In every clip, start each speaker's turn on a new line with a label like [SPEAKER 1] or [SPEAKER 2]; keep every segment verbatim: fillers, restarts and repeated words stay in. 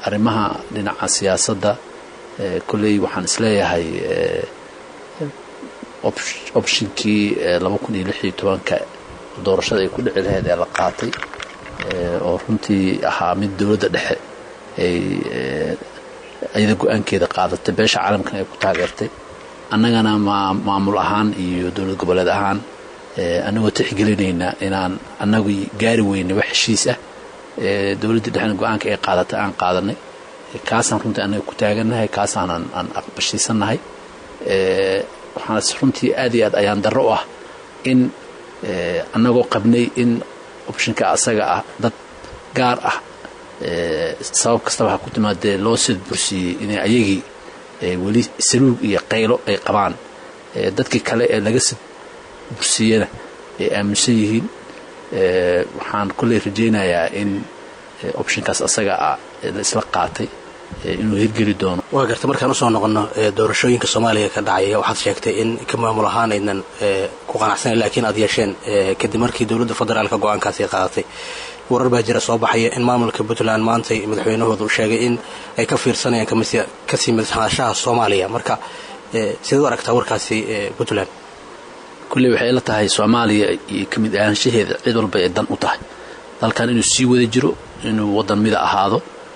[SPEAKER 1] arrimaha dhinaca siyaasadda kulley waxaan isleeyahay optionkii laba kun iyo lix iyo tobanka doorashada ay ku dhici lahayd ee la qaatay oo runtii ahaa mid dowladda dhexe ay ayada go'aankeeda qaadatay beesha caalamkan ay ku taageertay annagana maamul ahaan iyo dowlad goboleed ahaan annagoo tixgelinayna inaan annagu gaari weyne wax heshiis ah dowladda dhexena go'aanka ay qaadatay aan qaadanay kaasaan runtii annaga ku taagannahay kaasaanan aan aqbashiisannahay waxaan runtii aad iyo aad ayaan darro u ah in annagoo qabnay in optionka asaga ah dad gaar ah sabab kastaba ha ku timaadee loo sid bursiiyey inay ayagii weli saluug iyo qaylo ay qabaan dadkii kale ee laga sid bursiiyana ay aaminsan yihiin waxaan kulley rajaynayaa in optionkaas asaga ah la isla qaatay inuu hirgeli doono.
[SPEAKER 2] waa garta markaan usoo noqono doorashooyinka soomaaliya ka dhacaya waxaad sheegtay in ka maamul ahaan aynan ku qanacsanayn laakiin aad yeesheen kadib markii dowladda federaalka go'aankaasi qaadatay warar baa jira soo baxaya in maamulka puntland maanta madaxweynahoodu sheegay in ay ka fiirsanayaan kasii madaxnaanshaha soomaaliya marka sidaad u aragtaa warkaasi puntland?
[SPEAKER 1] kulley waxay la tahay soomaaliya iyo ka mid ahaanshaheeda cid walba ay dan u tahay dalkan inuu sii wada jiro inuu waddan mida ahaado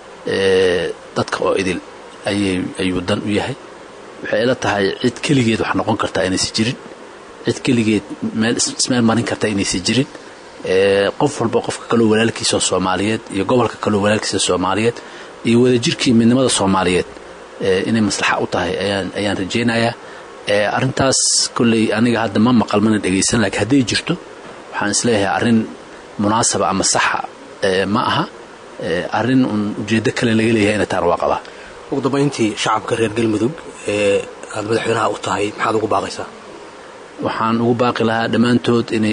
[SPEAKER 1] dadka oo idil ayuu dan u yahay waxay ila tahay cid keligeed wax noqon kartaa inaysan jirin cid keligeed meel ismeel marin kartaa inaysan jirin qof walba qofka kaloo walaalkiisa Soomaaliyeed iyo gobolka kaloo walaalkiisa Soomaaliyeed iyo wadajirkii midnimada Soomaaliyeed inay maslaxa u tahay ayaan ayaan rajaynayaa arintaas kulley aniga hadda ma maqal mana dhageysan laakiin haday jirto waxaan isleeyahay arin munaasaba ama saxa ma aha arin ujeedo kale laga leeyahay inay taan waaqaba.
[SPEAKER 2] ugu dambeyntii shacabka reer Galmudug ee aad madaxweynaha u tahay maxaad ugu baaqaysaa?
[SPEAKER 1] waxaan ugu baaqi lahaa dhamaantood in